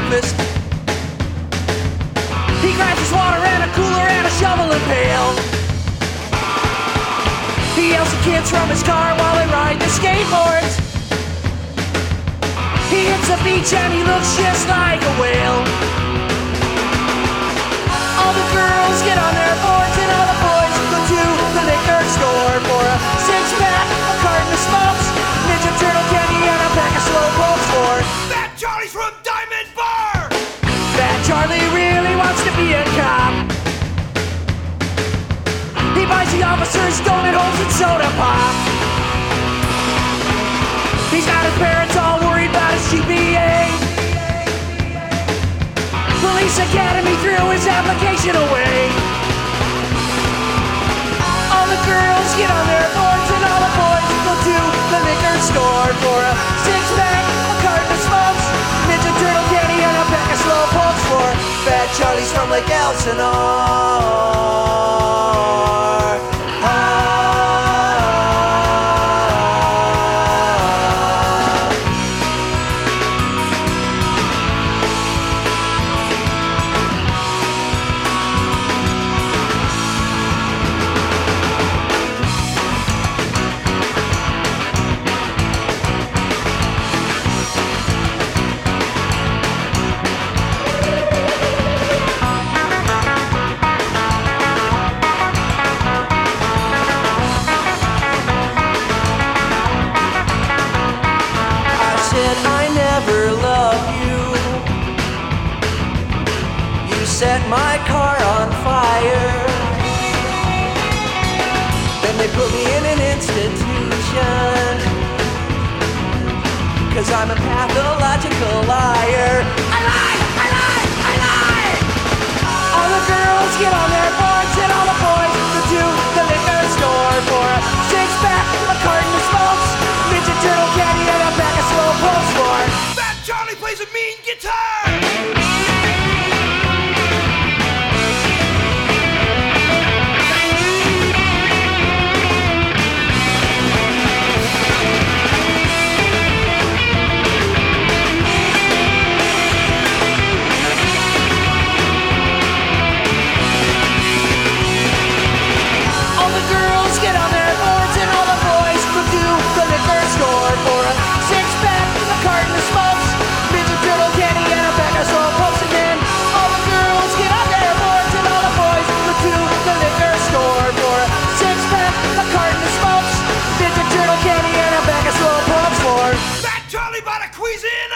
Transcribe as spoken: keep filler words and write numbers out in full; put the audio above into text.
breakfast. He grabs his water and a cooler and a shovel and pail. He yells at kids from his car while they ride their skateboards. He hits the beach and he looks just like a whale. All the girls get on their boards and all the boys go to the liquor store for a six-pack, a carton of smokes, Ninja Turtle candy and a pack of slow pokes for Fat Charlie's from Diamond Bar! Fat Charlie really wants to be a cop. He buys the officers donut holes and soda pop. He's got his parents all worried about his G P A. Police Academy threw his application away. All the girls get on their boards and all the boys go to the liquor store for a six-pack, a carton of smokes, Ninja Turtle candy and a pack of slow pokes for Fat Charlie's from Lake Elsinore. Set my car on fire. Then they put me in an institution, 'cause I'm a pathological liar. I lie, I lie, I lie. All the girls get on their boards and all the boys go to the liquor store for a six-pack, a carton of smokes, Ninja Turtle candy and a pack of slow pokes for Fat Charlie plays a mean guitar! Charlie bought a Cuisin!